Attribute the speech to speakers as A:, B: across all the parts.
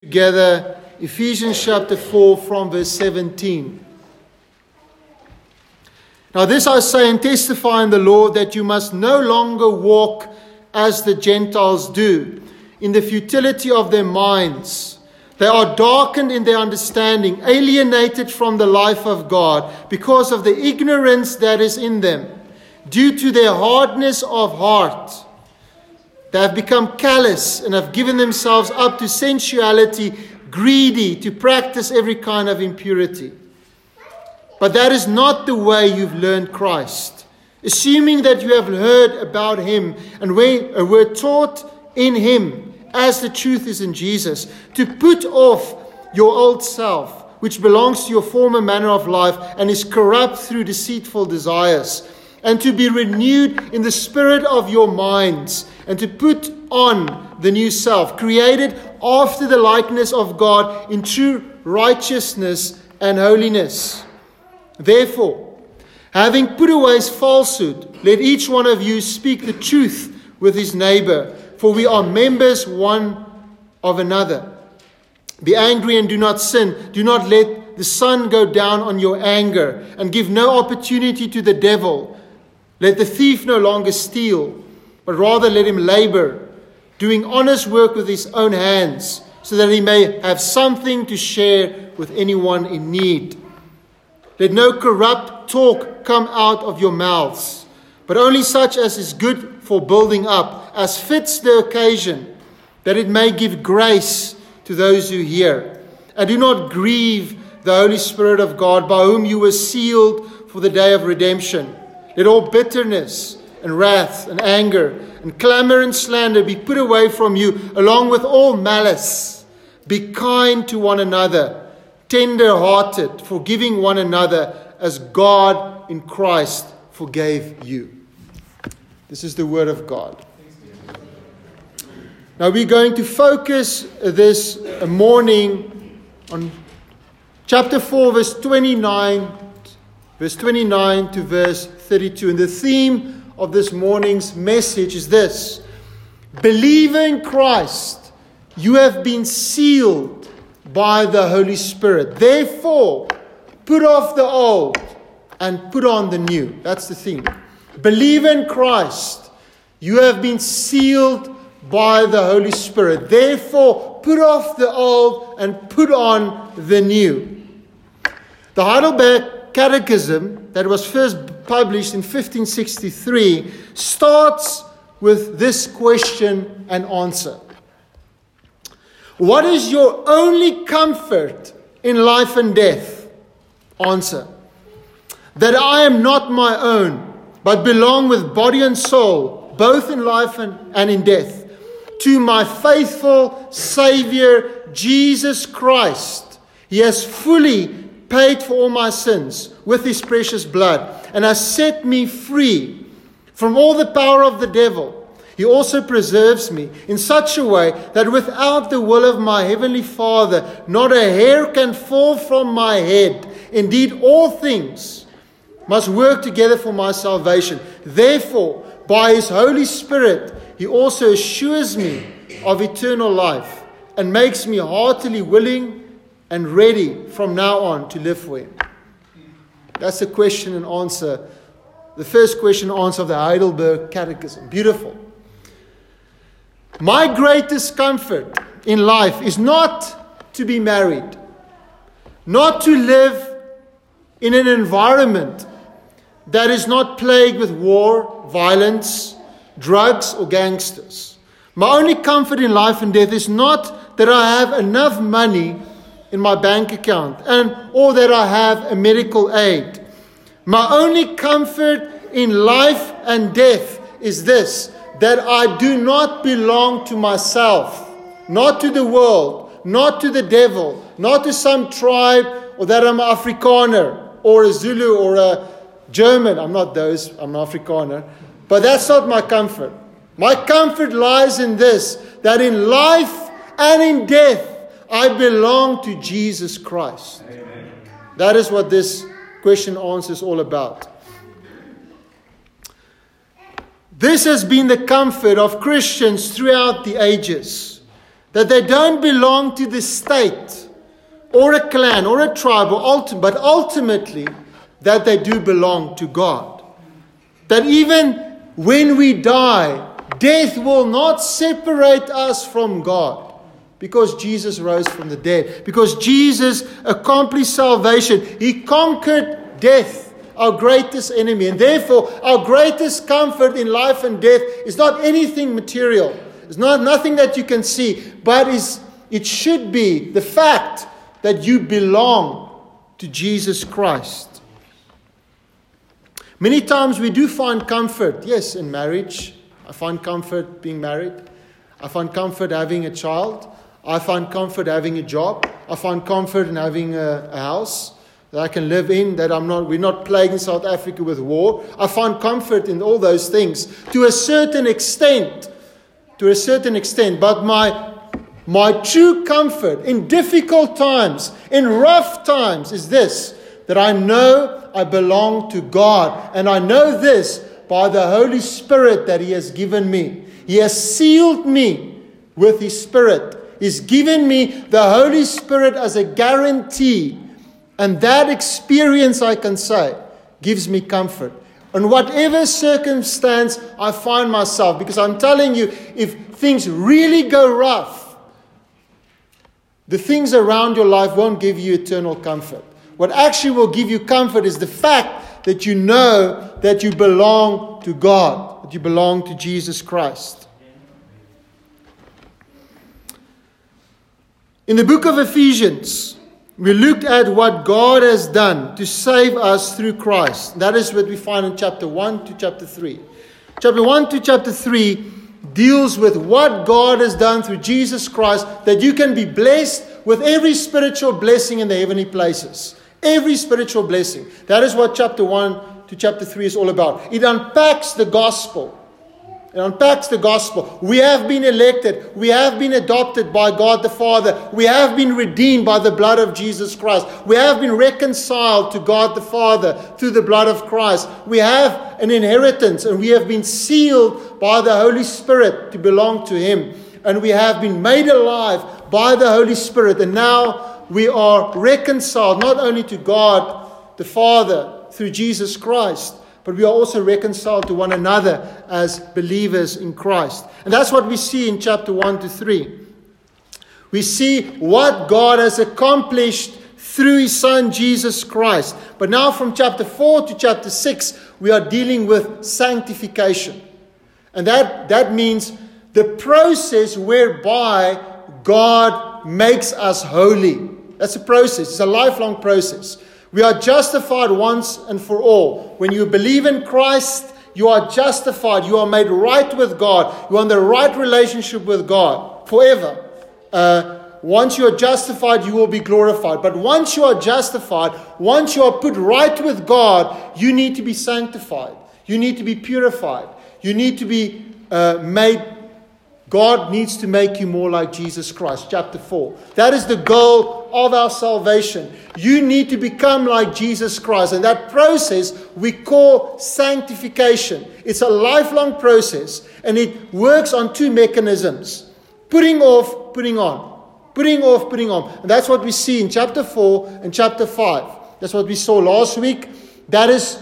A: together Ephesians chapter 4 from verse 17. Now this I say and testify in the Lord, that you must no longer walk as the Gentiles do, in the futility of their minds. They are darkened in their understanding, alienated from the life of God, because of the ignorance that is in them, due to their hardness of heart. They have become callous and have given themselves up to sensuality, greedy to practice every kind of impurity. But that is not the way you've learned Christ. Assuming that you have heard about him and were taught in him, as the truth is in Jesus, to put off your old self, which belongs to your former manner of life and is corrupt through deceitful desires, and to be renewed in the spirit of your minds, and to put on the new self, created after the likeness of God in true righteousness and holiness. Therefore, having put away falsehood, let each one of you speak the truth with his neighbor, for we are members one of another. Be angry and do not sin. Do not let the sun go down on your anger, and give no opportunity to the devil. Let the thief no longer steal, but rather let him labor, doing honest work with his own hands, so that he may have something to share with anyone in need. Let no corrupt talk come out of your mouths, but only such as is good for building up, as fits the occasion, that it may give grace to those who hear. And do not grieve the Holy Spirit of God, by whom you were sealed for the day of redemption. Let all bitterness and wrath and anger and clamor and slander be put away from you, along with all malice. Be kind to one another, tender-hearted, forgiving one another, as God in Christ forgave you. This is the word of God. Now we're going to focus this morning on chapter 4, verse 29 to verse 32. And the theme of this morning's message is this: believe in Christ, you have been sealed by the Holy Spirit. Therefore, put off the old and put on the new. That's the theme. Believe in Christ, you have been sealed by the Holy Spirit. Therefore, put off the old and put on the new. The Heidelberg Catechism, that was first published in 1563, starts with this question and answer. What is your only comfort in life and death? Answer: that I am not my own, but belong with body and soul, both in life and in death, to my faithful Savior, Jesus Christ. He has fully paid for all my sins with his precious blood, and has set me free from all the power of the devil. He also preserves me in such a way that without the will of my heavenly Father, not a hair can fall from my head. Indeed, all things must work together for my salvation. Therefore, by his Holy Spirit, he also assures me of eternal life and makes me heartily willing and ready from now on to live for him. That's the question and answer. The first question and answer of the Heidelberg Catechism. Beautiful. My greatest comfort in life is not to be married, not to live in an environment that is not plagued with war, violence, drugs, or gangsters. My only comfort in life and death is not that I have enough money in my bank account or that I have a medical aid. My only comfort in life and death is this: that I do not belong to myself, not to the world, not to the devil, not to some tribe, or that I'm an Afrikaner or a Zulu or a German. I'm not those, I'm an Afrikaner. But that's not my comfort. My comfort lies in this, that in life and in death, I belong to Jesus Christ. Amen. That is what this question and answer is all about. This has been the comfort of Christians throughout the ages. That they don't belong to the state or a clan or a tribe, but ultimately that they do belong to God. That even when we die, death will not separate us from God. Because Jesus rose from the dead. Because Jesus accomplished salvation. He conquered death, our greatest enemy. And therefore, our greatest comfort in life and death is not anything material. It's not nothing that you can see. But it should be the fact that you belong to Jesus Christ. Many times we do find comfort, yes, in marriage. I find comfort being married. I find comfort having a child. I find comfort having a job. I find comfort in having a house that I can live in, that we're not plagued in South Africa with war. I find comfort in all those things to a certain extent. But my true comfort in difficult times, in rough times, is this, that I know I belong to God. And I know this by the Holy Spirit that He has given me. He has sealed me with His Spirit. He's given me the Holy Spirit as a guarantee. And that experience, I can say, gives me comfort. In whatever circumstance I find myself. Because I'm telling you, if things really go rough, the things around your life won't give you eternal comfort. What actually will give you comfort is the fact that you know that you belong to God. That you belong to Jesus Christ. In the book of Ephesians, we looked at what God has done to save us through Christ. That is what we find in chapter 1 to chapter 3. Chapter 1 to chapter 3 deals with what God has done through Jesus Christ, that you can be blessed with every spiritual blessing in the heavenly places. Every spiritual blessing. That is what chapter 1 to chapter 3 is all about. It unpacks the gospel. It unpacks the gospel. We have been elected. We have been adopted by God the Father. We have been redeemed by the blood of Jesus Christ. We have been reconciled to God the Father through the blood of Christ. We have an inheritance, and we have been sealed by the Holy Spirit to belong to Him. And we have been made alive by the Holy Spirit. And now we are reconciled not only to God the Father through Jesus Christ, but we are also reconciled to one another as believers in Christ. And that's what we see in chapter 1 to 3. We see what God has accomplished through His Son, Jesus Christ. But now from chapter 4 to chapter 6, we are dealing with sanctification. And that means the process whereby God makes us holy. That's a process. It's a lifelong process. We are justified once and for all. When you believe in Christ, you are justified. You are made right with God. You are in the right relationship with God forever. Once you are justified, you will be glorified. But once you are justified, once you are put right with God, you need to be sanctified. You need to be purified. You need to be made. God needs to make you more like Jesus Christ. Chapter 4. That is the goal of our salvation. You need to become like Jesus Christ. And that process we call sanctification. It's a lifelong process. And it works on two mechanisms. Putting off, putting on. Putting off, putting on. And that's what we see in chapter 4 and chapter 5. That's what we saw last week. That is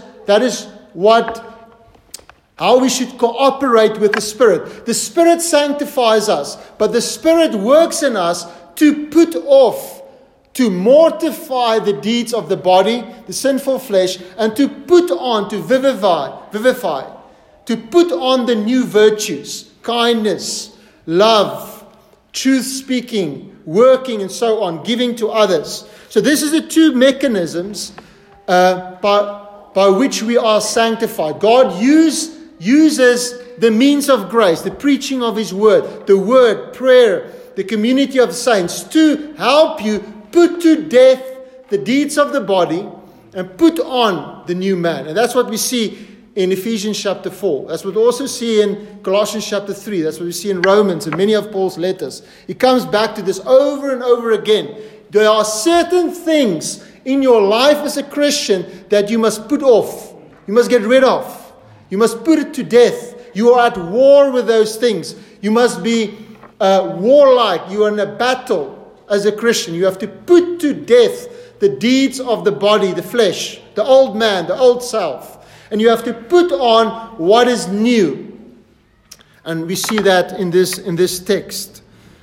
A: how we should cooperate with the Spirit. The Spirit sanctifies us, but the Spirit works in us to put off, to mortify the deeds of the body, the sinful flesh, and to put on, to vivify, to put on the new virtues, kindness, love, truth-speaking, working, and so on, giving to others. So this is the two mechanisms by which we are sanctified. God uses the means of grace, the preaching of His word, prayer, the community of saints, to help you put to death the deeds of the body and put on the new man. And that's what we see in Ephesians chapter 4. That's what we also see in Colossians chapter 3. That's what we see in Romans and many of Paul's letters. He comes back to this over and over again. There are certain things in your life as a Christian that you must put off. You must get rid of. You must put it to death. You are at war with those things. You must be warlike. You are in a battle as a Christian. You have to put to death the deeds of the body, the flesh, the old man, the old self. And you have to put on what is new. And we see that in this text.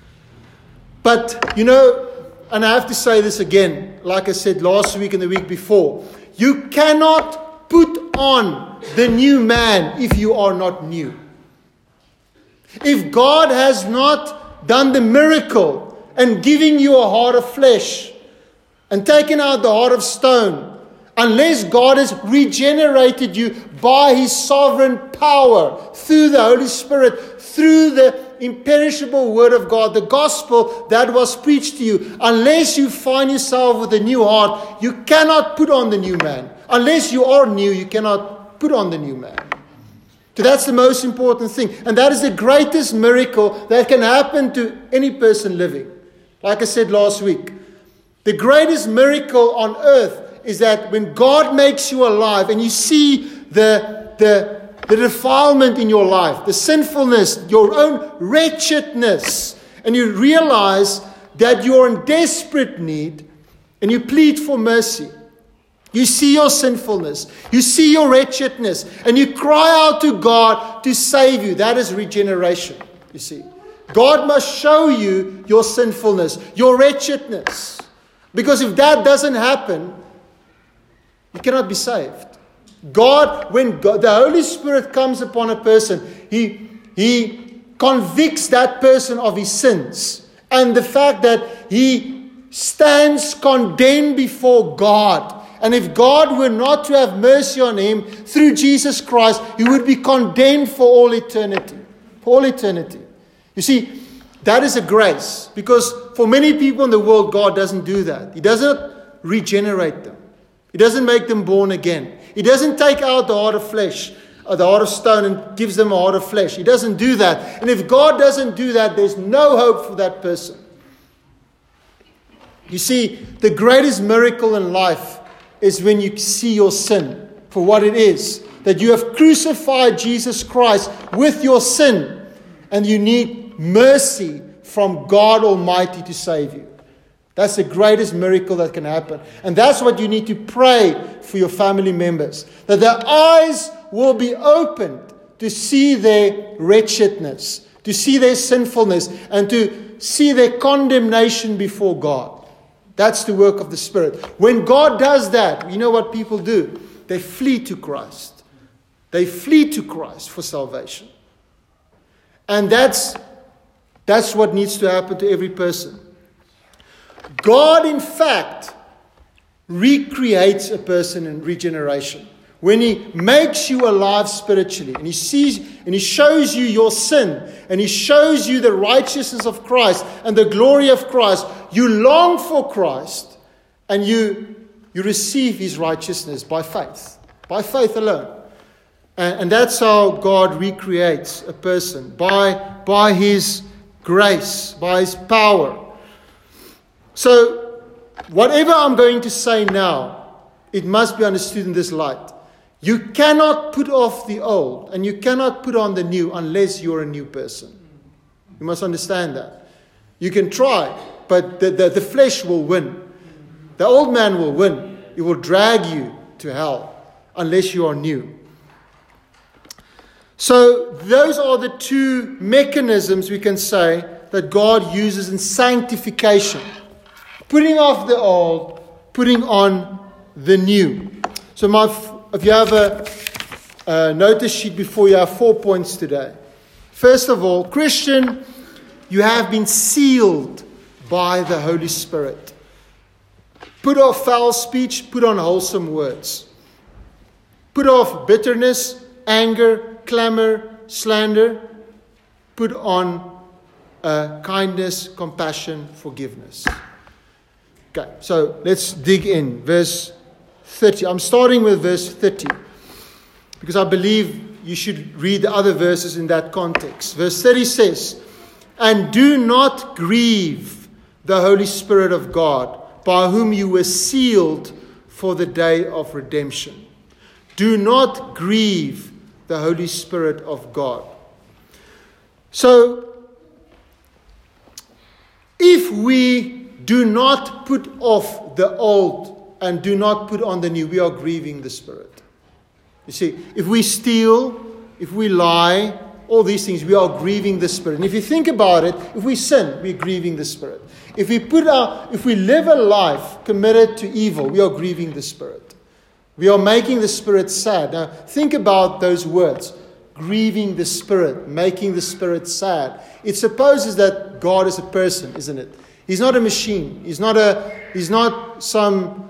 A: But, and I have to say this again, like I said last week and the week before, you cannot put on the new man if you are not new. If God has not done the miracle and giving you a heart of flesh and taken out the heart of stone, unless God has regenerated you by His sovereign power through the Holy Spirit, through the imperishable Word of God, the gospel that was preached to you, unless you find yourself with a new heart, you cannot put on the new man. Unless you are new, you cannot put on the new man. So that's the most important thing. And that is the greatest miracle that can happen to any person living. Like I said last week, the greatest miracle on earth is that when God makes you alive and you see the defilement in your life, the sinfulness, your own wretchedness, and you realize that you're in desperate need and you plead for mercy. You see your sinfulness, you see your wretchedness, and you cry out to God to save you. That is regeneration, you see. God must show you your sinfulness, your wretchedness. Because if that doesn't happen, you cannot be saved. When the Holy Spirit comes upon a person, He convicts that person of his sins. And the fact that he stands condemned before God. And if God were not to have mercy on him through Jesus Christ, he would be condemned for all eternity. For all eternity. You see, that is a grace. Because for many people in the world, God doesn't do that. He doesn't regenerate them. He doesn't make them born again. He doesn't take out the heart of flesh, or the heart of stone, and gives them a heart of flesh. He doesn't do that. And if God doesn't do that, there's no hope for that person. You see, the greatest miracle in life is when you see your sin for what it is. That you have crucified Jesus Christ with your sin. And you need mercy from God Almighty to save you. That's the greatest miracle that can happen. And that's what you need to pray for your family members. That their eyes will be opened to see their wretchedness, to see their sinfulness, and to see their condemnation before God. That's the work of the Spirit. When God does that, you know what people do? They flee to Christ. They flee to Christ for salvation. And that's what needs to happen to every person. God, in fact, recreates a person in regeneration. When He makes you alive spiritually, and He sees and He shows you your sin, and He shows you the righteousness of Christ and the glory of Christ, you long for Christ, and you receive His righteousness by faith alone. And that's how God recreates a person, by His grace, by His power. So, whatever I'm going to say now, it must be understood in this light. You cannot put off the old and you cannot put on the new unless you're a new person. You must understand that. You can try, but the flesh will win. The old man will win. It will drag you to hell unless you are new. So those are the two mechanisms we can say that God uses in sanctification. Putting off the old, putting on the new. So if you have a notice sheet before you, have 4 points today. First of all, Christian, you have been sealed by the Holy Spirit. Put off foul speech, put on wholesome words. Put off bitterness, anger, clamor, slander. Put on kindness, compassion, forgiveness. Okay, so let's dig in. Verse 30. I'm starting with verse 30 because I believe you should read the other verses in that context. Verse 30 says, "And do not grieve the Holy Spirit of God, by whom you were sealed for the day of redemption." Do not grieve the Holy Spirit of God. So, If we do not put off the old and do not put on the new, we are grieving the Spirit. You see, if we steal, if we lie, all these things, we are grieving the Spirit. And if you think about it, if we sin, we're grieving the Spirit. If we live a life committed to evil, we are grieving the Spirit. We are making the Spirit sad. Now, think about those words. Grieving the Spirit, making the Spirit sad. It supposes that God is a person, isn't it? He's not a machine. He's not some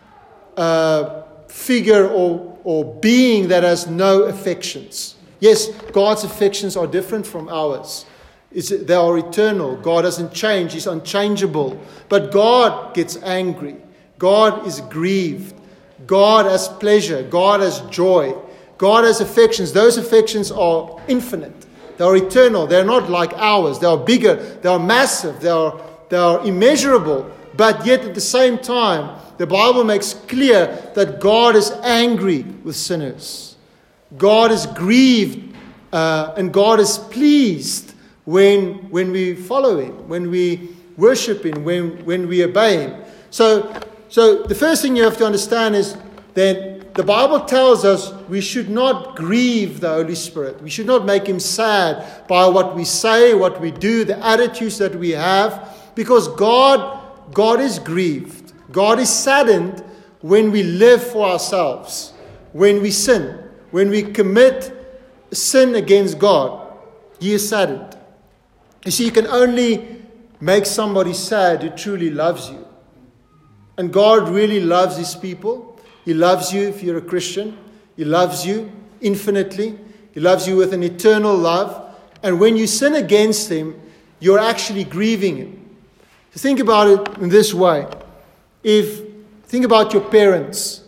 A: figure or being that has no affections. Yes, God's affections are different from ours. They are eternal. God doesn't change. He's unchangeable. But God gets angry. God is grieved. God has pleasure. God has joy. God has affections. Those affections are infinite. They are eternal. They're not like ours. They are bigger. They are massive. They are immeasurable. But yet at the same time, the Bible makes clear that God is angry with sinners. God is grieved and God is pleased when we follow Him, when we worship Him, when we obey Him. So the first thing you have to understand is that the Bible tells us we should not grieve the Holy Spirit. We should not make Him sad by what we say, what we do, the attitudes that we have, because God is grieved. God is saddened when we live for ourselves, when we sin, when we commit sin against God. He is saddened. You see, you can only make somebody sad who truly loves you. And God really loves His people. He loves you if you're a Christian. He loves you infinitely. He loves you with an eternal love. And when you sin against Him, you're actually grieving Him. So think about it in this way. Think about your parents.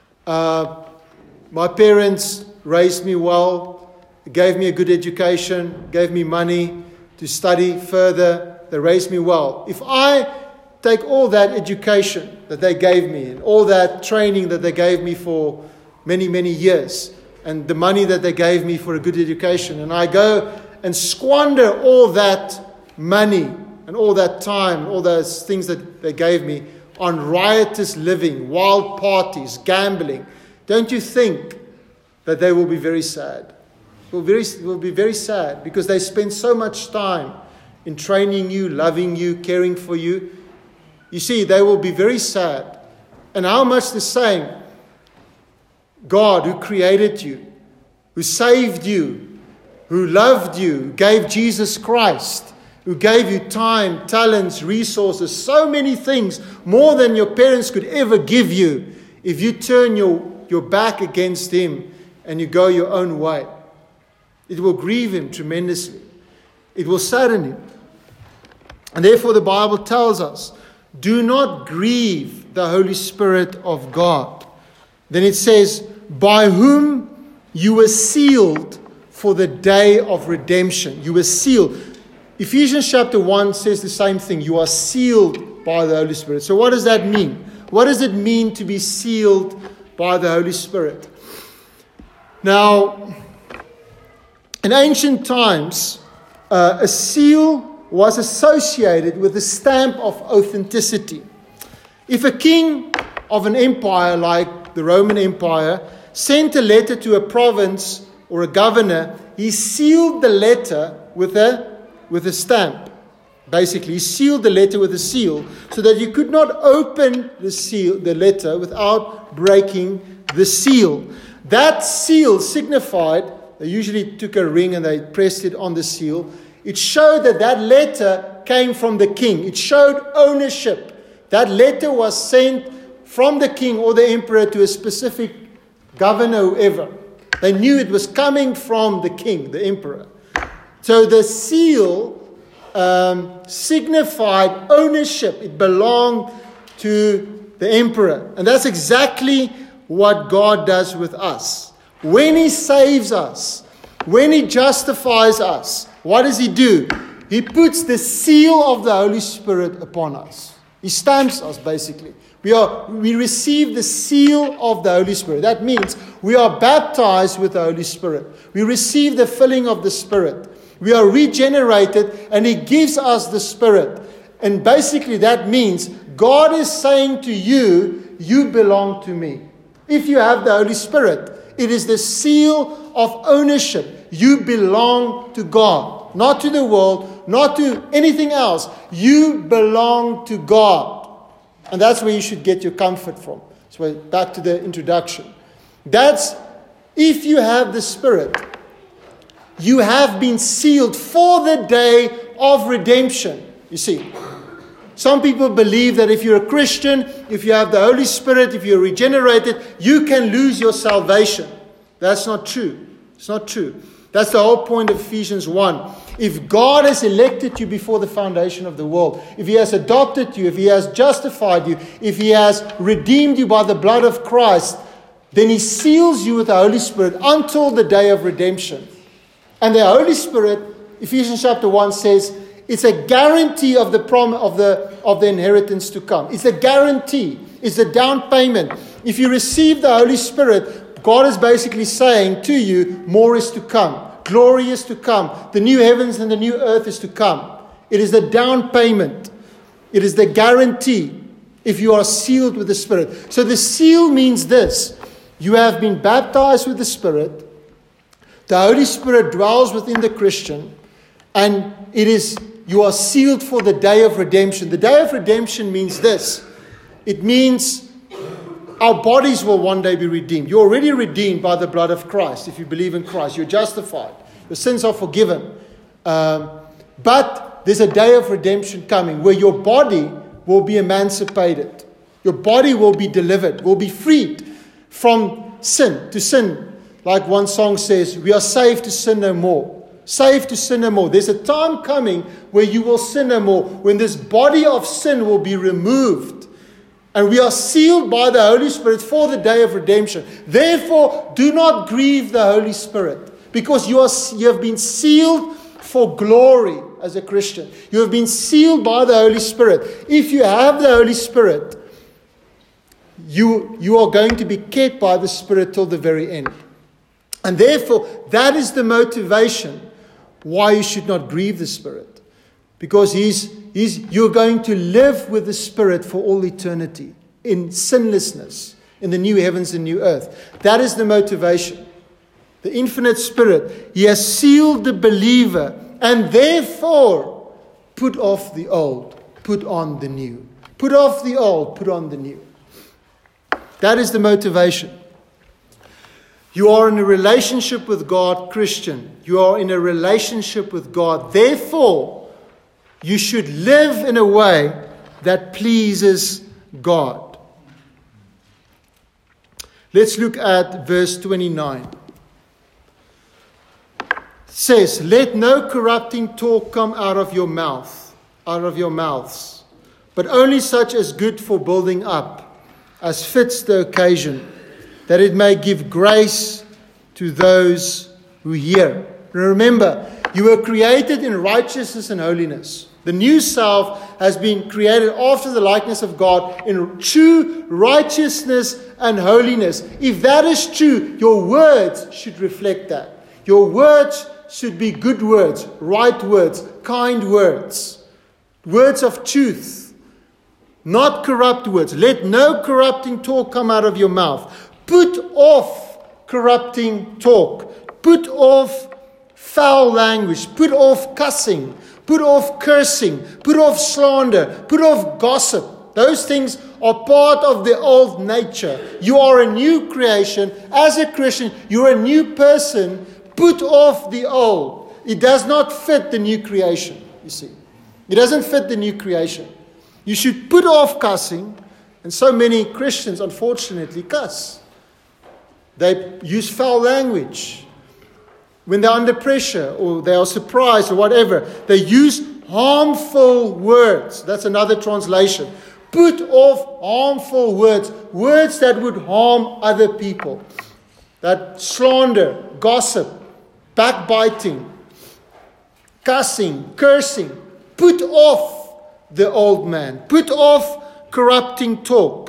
A: My parents raised me well, gave me a good education, gave me money to study further. They raised me well. If I take all that education that they gave me and all that training that they gave me for many, many years and the money that they gave me for a good education, and I go and squander all that money and all that time, all those things that they gave me on riotous living, wild parties, gambling, don't you think that they will be very sad? Will be very sad because they spend so much time in training you, loving you, caring for you. You see, they will be very sad. And how much the same, God who created you, who saved you, who loved you, who gave Jesus Christ, who gave you time, talents, resources, so many things, more than your parents could ever give you, if you turn your back against Him and you go your own way. It will grieve Him tremendously. It will sadden Him. And therefore the Bible tells us, do not grieve the Holy Spirit of God. Then it says, by whom you were sealed for the day of redemption. You were sealed. Ephesians chapter 1 says the same thing. You are sealed by the Holy Spirit. So what does that mean? What does it mean to be sealed by the Holy Spirit? Now, in ancient times, a seal was associated with a stamp of authenticity. If a king of an empire like the Roman Empire sent a letter to a province or a governor, he sealed the letter with a stamp. Basically, he sealed the letter with a seal so that you could not open the letter without breaking the seal. That seal signified, they usually took a ring and they pressed it on the seal. It showed that letter came from the king. It showed ownership. That letter was sent from the king or the emperor to a specific governor, whoever. They knew it was coming from the king, the emperor. So the seal signified ownership. It belonged to the emperor. And that's exactly what God does with us. When He saves us, when He justifies us, what does He do? He puts the seal of the Holy Spirit upon us. He stamps us, basically. We receive the seal of the Holy Spirit. That means we are baptized with the Holy Spirit. We receive the filling of the Spirit. We are regenerated, and He gives us the Spirit. And basically that means God is saying to you, you belong to me. If you have the Holy Spirit, it is the seal of ownership. You belong to God, not to the world, not to anything else. You belong to God. And that's where you should get your comfort from. So back to the introduction. That's, if you have the Spirit, you have been sealed for the day of redemption. You see, some people believe that if you're a Christian, if you have the Holy Spirit, if you're regenerated, you can lose your salvation. That's not true. It's not true. That's the whole point of Ephesians 1. If God has elected you before the foundation of the world, if He has adopted you, if He has justified you, if He has redeemed you by the blood of Christ, then He seals you with the Holy Spirit until the day of redemption. And the Holy Spirit, Ephesians chapter 1 says, it's a guarantee of the of the inheritance to come. It's a guarantee. It's a down payment. If you receive the Holy Spirit, God is basically saying to you, more is to come. Glory is to come. The new heavens and the new earth is to come. It is the down payment. It is the guarantee if you are sealed with the Spirit. So the seal means this. You have been baptized with the Spirit. The Holy Spirit dwells within the Christian. And you are sealed for the day of redemption. The day of redemption means this. It means our bodies will one day be redeemed. You're already redeemed by the blood of Christ. If you believe in Christ, you're justified. Your sins are forgiven. But there's a day of redemption coming where your body will be emancipated. Your body will be delivered, will be freed from sin to sin. Like one song says, we are saved to sin no more. Saved to sin no more. There's a time coming where you will sin no more, when this body of sin will be removed. And we are sealed by the Holy Spirit for the day of redemption. Therefore, do not grieve the Holy Spirit, because you have been sealed for glory as a Christian. You have been sealed by the Holy Spirit. If you have the Holy Spirit, you are going to be kept by the Spirit till the very end. And therefore, that is the motivation why you should not grieve the Spirit. Because you're going to live with the Spirit for all eternity in sinlessness, in the new heavens and new earth. That is the motivation. The infinite Spirit, He has sealed the believer, and therefore put off the old, put on the new. Put off the old, put on the new. That is the motivation. You are in a relationship with God, Christian. You are in a relationship with God. Therefore, you should live in a way that pleases God. Let's look at verse 29. It says, let no corrupting talk come out of your mouths, but only such as good for building up, as fits the occasion, that it may give grace to those who hear. Remember, you were created in righteousness and holiness. The new self has been created after the likeness of God in true righteousness and holiness. If that is true, your words should reflect that. Your words should be good words, right words, kind words, words of truth, not corrupt words. Let no corrupting talk come out of your mouth. Put off corrupting talk. Put off foul language. Put off cussing. Put off cursing. Put off slander. Put off gossip. Those things are part of the old nature. You are a new creation. As a Christian, you're a new person. Put off the old. It does not fit the new creation, you see. It doesn't fit the new creation. You should put off cussing. And so many Christians, unfortunately, cuss. They use foul language. When they're under pressure or they are surprised or whatever, they use harmful words. That's another translation. Put off harmful words. Words that would harm other people. That slander, gossip, backbiting, cussing, cursing. Put off the old man. Put off corrupting talk.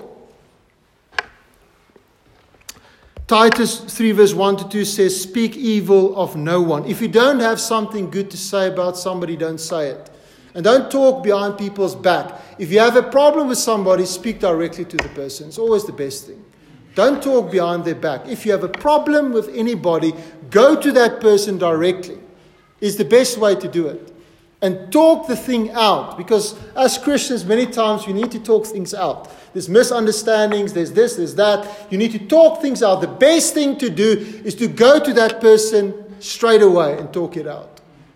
A: Titus 3 verse 1 to 2 says, speak evil of no one. If you don't have something good to say about somebody, don't say it. And don't talk behind people's back. If you have a problem with somebody, speak directly to the person. It's always the best thing. Don't talk behind their back. If you have a problem with anybody, go to that person directly. It's the best way to do it. And talk the thing out. Because as Christians, many times we need to talk things out. There's misunderstandings, there's this, there's that. You need to talk things out. The best thing to do is to go to that person straight away and talk it out.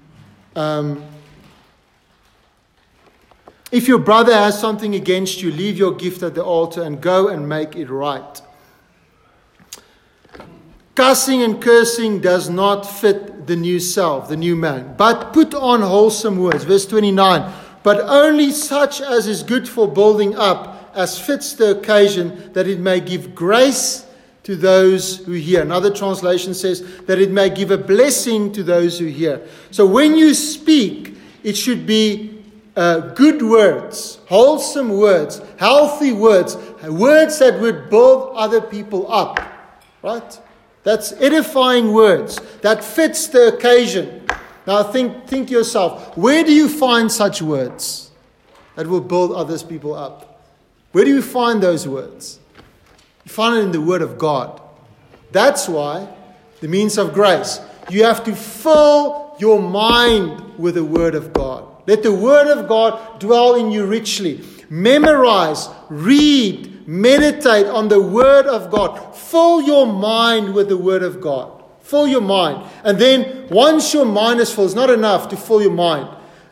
A: If your brother has something against you, leave your gift at the altar and go and make it right. Cussing and cursing does not fit the new self, the new man. But put on wholesome words. Verse 29. But only such as is good for building up, as fits the occasion, that it may give grace to those who hear. Another translation says that it may give a blessing to those who hear. So when you speak, it should be good words, wholesome words, healthy words, words that would build other people up. Right? That's edifying words. That fits the occasion. Now think to yourself, where do you find such words that will build other people up? Where do you find those words? You find it in the Word of God. That's why the means of grace. You have to fill your mind with the Word of God. Let the Word of God dwell in you richly. Memorize, read, meditate on the Word of God. Fill your mind with the Word of God. Fill your mind. And then once your mind is full, it's not enough to fill your mind.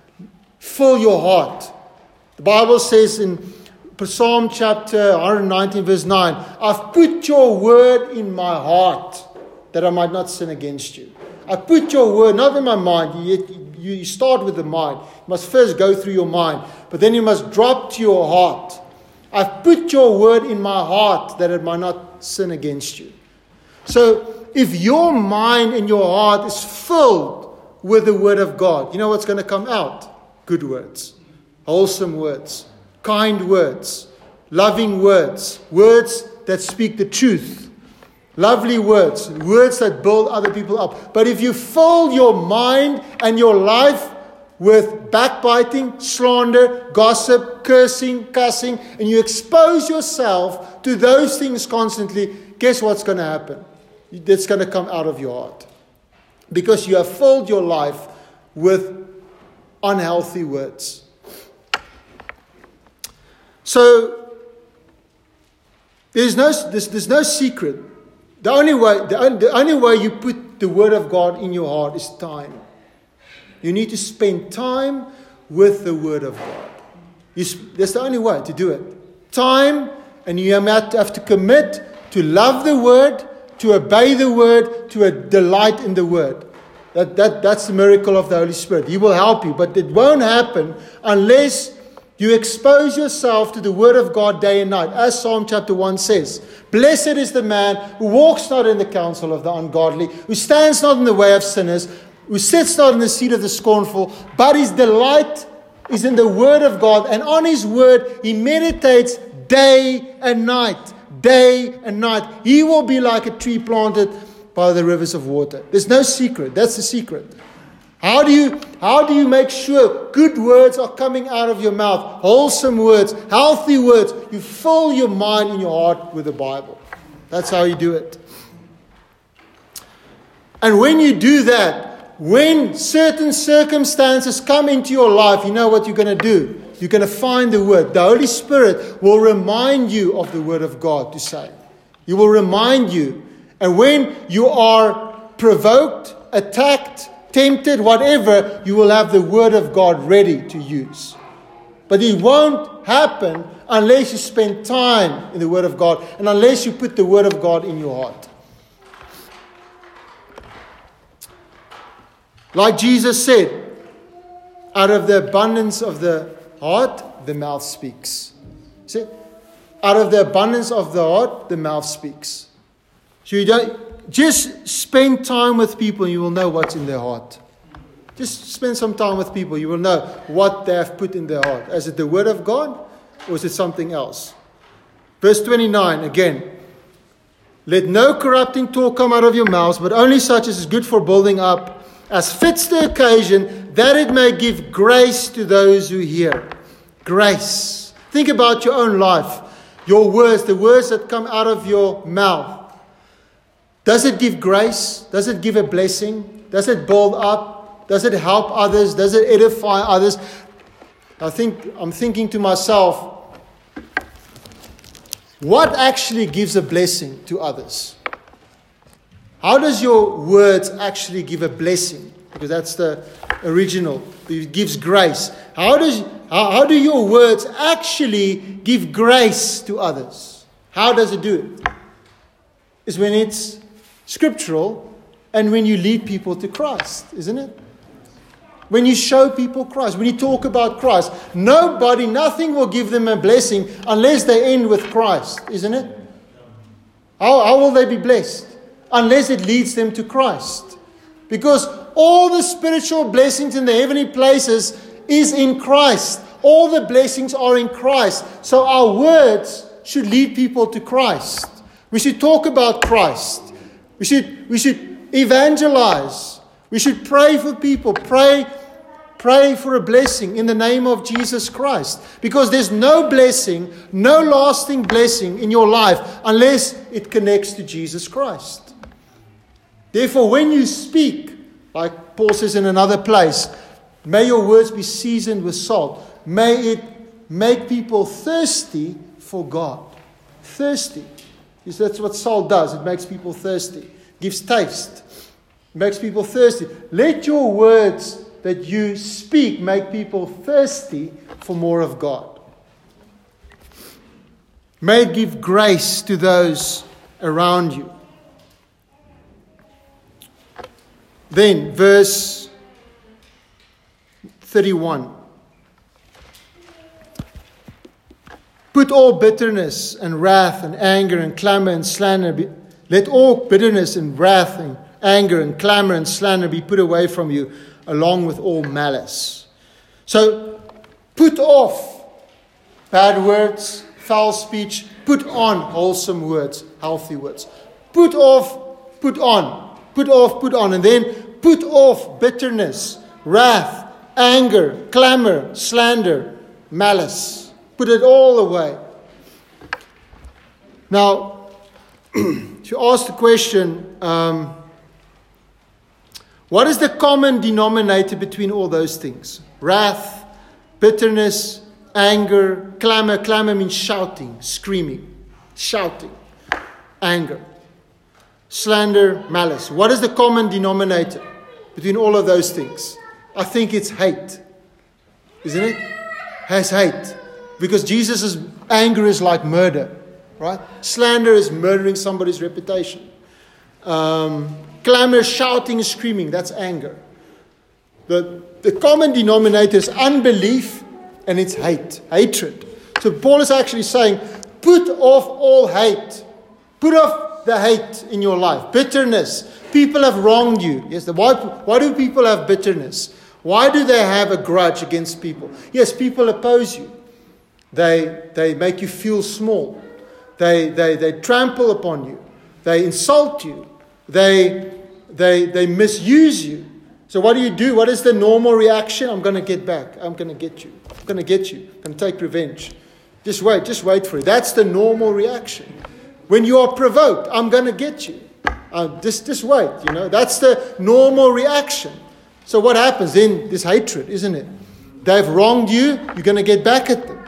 A: Fill your heart. The Bible says in Psalm chapter 119 verse 9, I've put your word in my heart that I might not sin against you. I put your word, not in my mind. You start with the mind. You must first go through your mind. But then you must drop to your heart. I've put your word in my heart that it might not sin against you. So if your mind and your heart is filled with the Word of God, you know what's going to come out? Good words, wholesome words, kind words, loving words, words that speak the truth, lovely words, words that build other people up. But if you fill your mind and your life with backbiting, slander, gossip, cursing, cussing, and you expose yourself to those things constantly, guess what's going to happen? That's going to come out of your heart. Because you have filled your life with unhealthy words. So, there's no secret. The only way you put the Word of God in your heart is time. You need to spend time with the Word of God. That's the only way to do it. Time, and you have to commit to love the Word, to obey the Word, to a delight in the Word. That's the miracle of the Holy Spirit. He will help you, but it won't happen unless you expose yourself to the Word of God day and night. As Psalm chapter 1 says, blessed is the man who walks not in the counsel of the ungodly, who stands not in the way of sinners, who sits not in the seat of the scornful, but his delight is in the Word of God, and on his Word he meditates day and night. Day and night. He will be like a tree planted by the rivers of water. There's no secret. That's the secret. How do you make sure good words are coming out of your mouth? Wholesome words, healthy words. You fill your mind and your heart with the Bible. That's how you do it. And when you do that, when certain circumstances come into your life, you know what you're going to do. You're going to find the Word. The Holy Spirit will remind you of the Word of God to say. He will remind you. And when you are provoked, attacked, tempted, whatever, you will have the Word of God ready to use. But it won't happen unless you spend time in the Word of God and unless you put the Word of God in your heart. Like Jesus said, out of the abundance of the heart, the mouth speaks. See? Out of the abundance of the heart, the mouth speaks. So you don't just spend time with people and you will know what's in their heart. Just spend some time with people, you will know what they have put in their heart. Is it the Word of God or is it something else? Verse 29 again. Let no corrupting talk come out of your mouths, but only such as is good for building up, as fits the occasion, that it may give grace to those who hear. Grace. Think about your own life. Your words, the words that come out of your mouth. Does it give grace? Does it give a blessing? Does it build up? Does it help others? Does it edify others? I'm thinking to myself, what actually gives a blessing to others? How does your words actually give a blessing? Because that's the original. It gives grace. How do your words actually give grace to others? How does it do it? It's when it's scriptural and when you lead people to Christ, isn't it? When you show people Christ, when you talk about Christ, nothing will give them a blessing unless they end with Christ, isn't it? How will they be blessed? Unless it leads them to Christ. Because all the spiritual blessings in the heavenly places is in Christ. All the blessings are in Christ. So our words should lead people to Christ. We should talk about Christ. We should evangelize. We should pray for people. Pray for a blessing in the name of Jesus Christ. Because there's no blessing, no lasting blessing in your life unless it connects to Jesus Christ. Therefore, when you speak, like Paul says in another place, may your words be seasoned with salt. May it make people thirsty for God. Thirsty. Because that's what salt does. It makes people thirsty. Gives taste. It makes people thirsty. Let your words that you speak make people thirsty for more of God. May it give grace to those around you. Then, verse 31. Put all bitterness and wrath and anger and clamor and slander let all bitterness and wrath and anger and clamor and slander be put away from you, along with all malice. So, put off bad words, foul speech. Put on wholesome words, healthy words. Put off, put on. Put off, put on. And then put off bitterness, wrath, anger, clamor, slander, malice. Put it all away. Now, to ask the question, what is the common denominator between all those things? Wrath, bitterness, anger, clamor. Clamor means shouting, screaming, shouting, anger. Slander, malice. What is the common denominator between all of those things? I think it's hate. Isn't it? Has hate. Because Jesus' anger is like murder. Right? Slander is murdering somebody's reputation. Clamor, shouting, screaming. That's anger. The common denominator is unbelief and it's hate. Hatred. So Paul is actually saying, put off all hate. Put off the hate in your life. Bitterness. People have wronged you. Yes. Why do people have bitterness? Why do they have a grudge against people? Yes, people oppose you. They make you feel small. They trample upon you. They insult you. They misuse you. So what do? What is the normal reaction? I'm going to get back. I'm going to get you. I'm going to get you. I'm going to take revenge. Just wait for it. That's the normal reaction. When you are provoked, I'm going to get you. Just wait, That's the normal reaction. So what happens? Then this hatred, isn't it? They've wronged you, you're going to get back at them.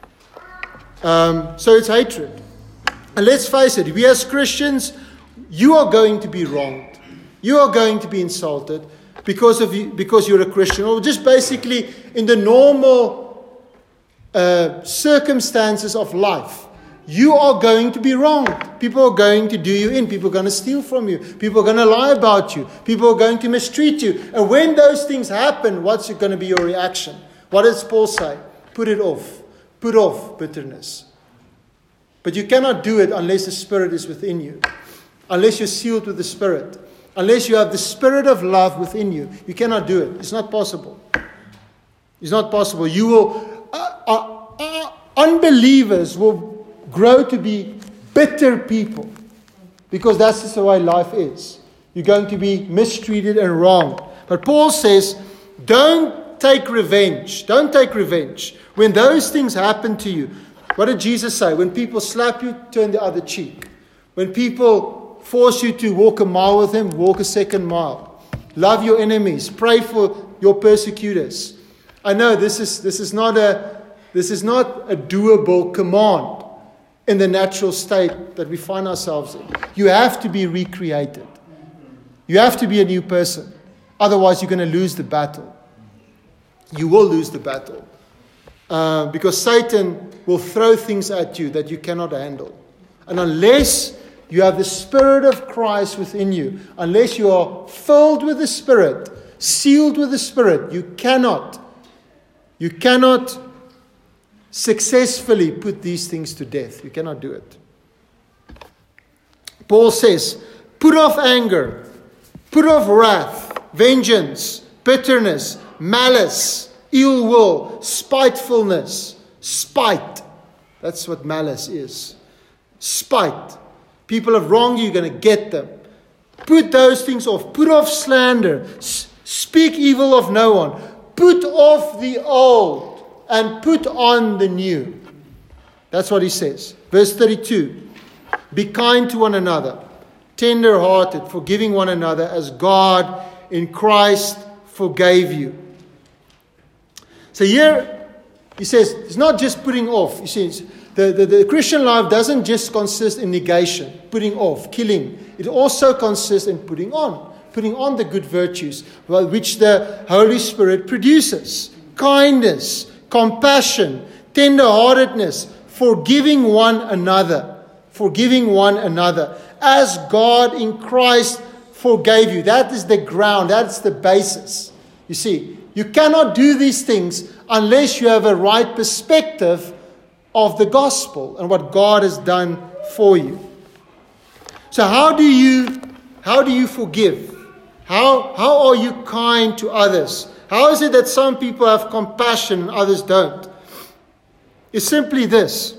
A: So it's hatred. And let's face it, we as Christians, you are going to be wronged. You are going to be insulted because you're a Christian. Or just basically in the normal circumstances of life. You are going to be wronged. People are going to do you in. People are going to steal from you. People are going to lie about you. People are going to mistreat you. And when those things happen, what's going to be your reaction? What does Paul say? Put it off. Put off bitterness. But you cannot do it unless the Spirit is within you. Unless you're sealed with the Spirit. Unless you have the Spirit of love within you. You cannot do it. It's not possible. It's not possible. You will... unbelievers will grow to be bitter people. Because that's just the way life is. You're going to be mistreated and wronged. But Paul says, don't take revenge. Don't take revenge. When those things happen to you, what did Jesus say? When people slap you, turn the other cheek. When people force you to walk a mile with them, walk a second mile. Love your enemies. Pray for your persecutors. I know this is not a doable command in the natural state that we find ourselves in. You have to be recreated. You have to be a new person. Otherwise, you're going to lose the battle. You will lose the battle. Because Satan will throw things at you that you cannot handle. And unless you have the Spirit of Christ within you, unless you are filled with the Spirit, sealed with the Spirit, you cannot successfully put these things to death. You cannot do it. Paul says, put off anger, put off wrath, vengeance, bitterness, malice, ill will, spitefulness. Spite. That's what malice is. Spite. People have wronged you, you're going to get them. Put those things off. Put off slander. Speak evil of no one. Put off the old and put on the new. That's what he says. Verse 32. Be kind to one another, tender-hearted, forgiving one another as God in Christ forgave you. So here he says it's not just putting off. You see, the Christian life doesn't just consist in negation, putting off, killing. It also consists in putting on the good virtues which the Holy Spirit produces. Kindness, compassion, tender-heartedness, forgiving one another. Forgiving one another. As God in Christ forgave you. That is the ground. That's the basis. You see, you cannot do these things unless you have a right perspective of the gospel and what God has done for you. So how do you forgive? How are you kind to others? How is it that some people have compassion and others don't? It's simply this.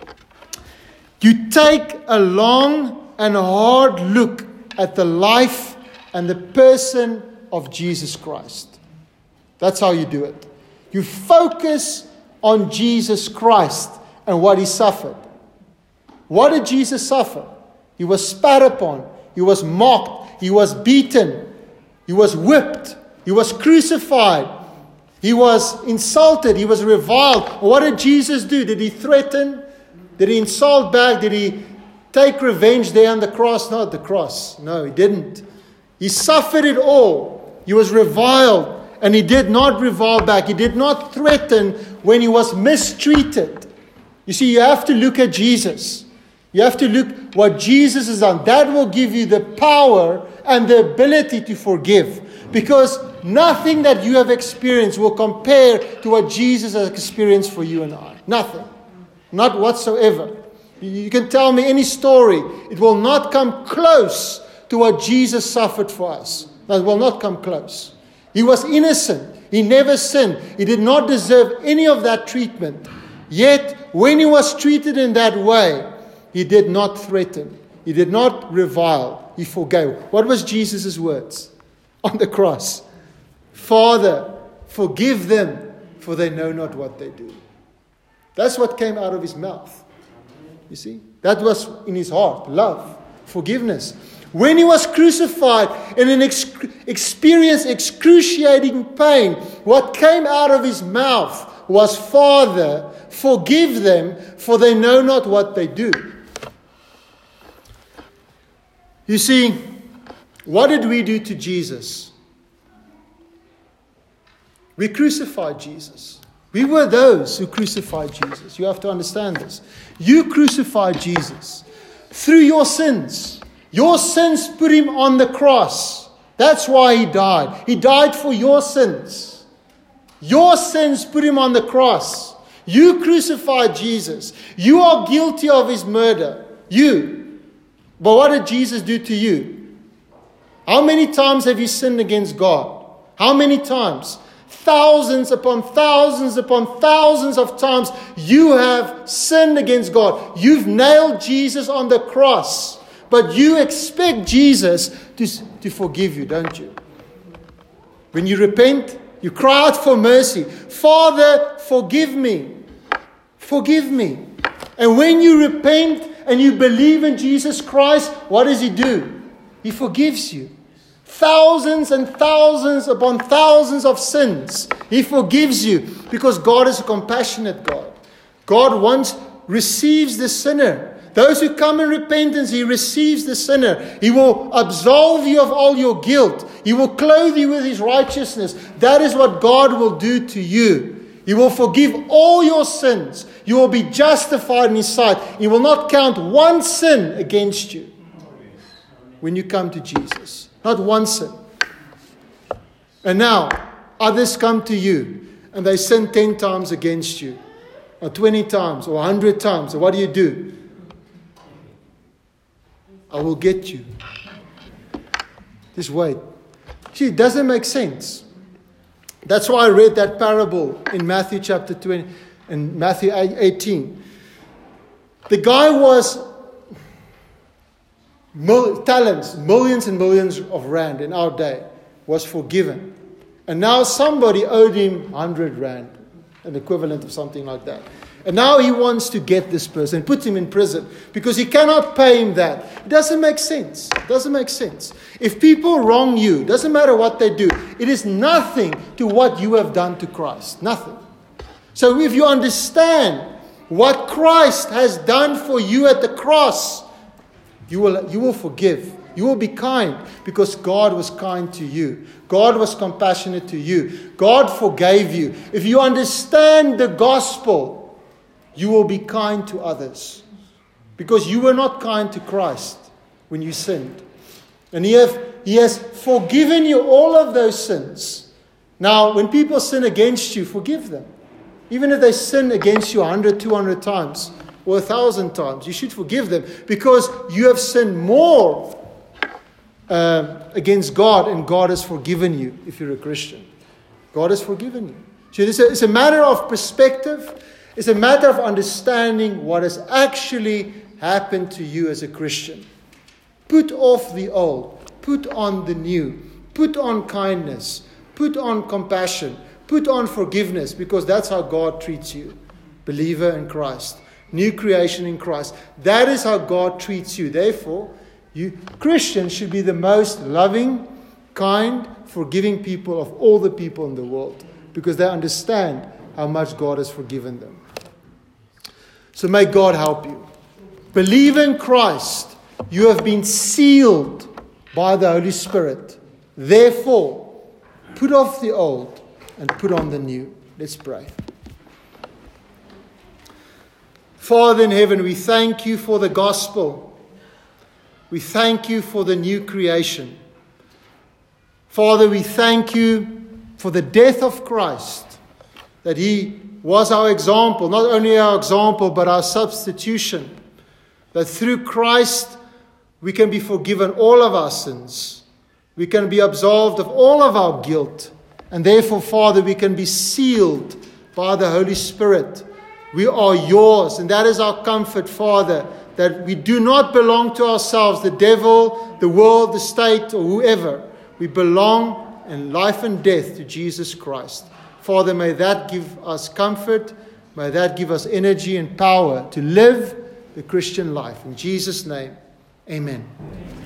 A: You take a long and hard look at the life and the person of Jesus Christ. That's how you do it. You focus on Jesus Christ and what he suffered. What did Jesus suffer? He was spat upon. He was mocked. He was beaten. He was whipped. He was crucified. He was insulted. He was reviled. What did Jesus do? Did he threaten? Did he insult back? Did he take revenge there on the cross? Not the cross. No, he didn't. He suffered it all. He was reviled. And he did not revile back. He did not threaten when he was mistreated. You see, you have to look at Jesus. You have to look what Jesus has done. That will give you the power and the ability to forgive. Because nothing that you have experienced will compare to what Jesus has experienced for you and I. Nothing. Not whatsoever. You can tell me any story. It will not come close to what Jesus suffered for us. That will not come close. He was innocent. He never sinned. He did not deserve any of that treatment. Yet, when he was treated in that way, he did not threaten. He did not revile. He forgave. What was Jesus' words on the cross? Father, forgive them, for they know not what they do. That's what came out of his mouth. You see? That was in his heart. Love. Forgiveness. When he was crucified and experienced excruciating pain, what came out of his mouth was, Father, forgive them, for they know not what they do. You see, what did we do to Jesus? We crucified Jesus. We were those who crucified Jesus. You have to understand this. You crucified Jesus through your sins. Your sins put him on the cross. That's why he died. He died for your sins. Your sins put him on the cross. You crucified Jesus. You are guilty of his murder. You. But what did Jesus do to you? How many times have you sinned against God? How many times? Thousands upon thousands upon thousands of times you have sinned against God. You've nailed Jesus on the cross. But you expect Jesus to forgive you, don't you? When you repent, you cry out for mercy. Father, forgive me. Forgive me. And when you repent and you believe in Jesus Christ, what does He do? He forgives you. Thousands and thousands upon thousands of sins. He forgives you because God is a compassionate God. God receives the sinner. Those who come in repentance, He receives the sinner. He will absolve you of all your guilt. He will clothe you with His righteousness. That is what God will do to you. He will forgive all your sins. You will be justified in His sight. He will not count one sin against you when you come to Jesus. Not one sin. And now, others come to you and they sin 10 times against you, or 20 times, or 100 times. So what do? I will get you. Just wait. See, it doesn't make sense. That's why I read that parable in Matthew chapter 20 and Matthew 18. The guy was talents, millions and millions of rand in our day, was forgiven. And now somebody owed him 100 rand, an equivalent of something like that. And now he wants to get this person, put him in prison, because he cannot pay him that. It doesn't make sense. It doesn't make sense. If people wrong you, doesn't matter what they do, it is nothing to what you have done to Christ. Nothing. So if you understand what Christ has done for you at the cross, you will forgive. You will be kind because God was kind to you. God was compassionate to you. God forgave you. If you understand the gospel, you will be kind to others because you were not kind to Christ when you sinned. And He has forgiven you all of those sins. Now, when people sin against you, forgive them. Even if they sin against you 100, 200 times or 1,000 times, you should forgive them because you have sinned more against God, and God has forgiven you if you're a Christian. God has forgiven you. So it's a matter of perspective. It's a matter of understanding what has actually happened to you as a Christian. Put off the old. Put on the new. Put on kindness. Put on compassion. Put on forgiveness, because that's how God treats you. Believer in Christ. New creation in Christ. That is how God treats you. Therefore, you Christians should be the most loving, kind, forgiving people of all the people in the world, because they understand how much God has forgiven them. So may God help you. Believe in Christ. You have been sealed by the Holy Spirit. Therefore, put off the old and put on the new. Let's pray. Father in heaven, we thank you for the gospel. We thank you for the new creation. Father, we thank you for the death of Christ, that He was our example, not only our example, but our substitution. That through Christ we can be forgiven all of our sins. We can be absolved of all of our guilt. And therefore, Father, we can be sealed by the Holy Spirit. We are yours, and that is our comfort, Father, that we do not belong to ourselves, the devil, the world, the state, or whoever. We belong in life and death to Jesus Christ. Father, may that give us comfort. May that give us energy and power to live the Christian life. In Jesus' name, amen.